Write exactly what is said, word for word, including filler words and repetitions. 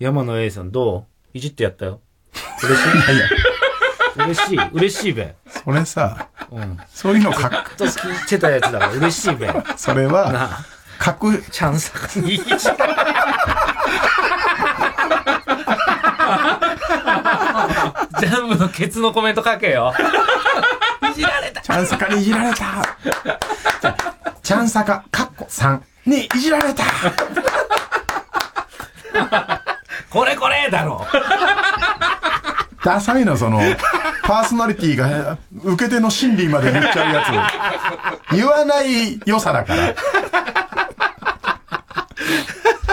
山野 A さんどういじってやったよ。嬉しいいや嬉しい嬉しいべ。 それさ、 うん、 そういうの書く。 ずっと聞いてたやつだから嬉しいべ。 それは、書く。 チャンスがいいじゃん。ジャンプのケツのコメント書けよ。いじられた。 チャンサカにいじられた。チャンサカ、カッコさんにいじられた。 これこれだろ。 ダサいの、その、パーソナリティが受け手の心理まで言っちゃうやつ。言わない良さだから。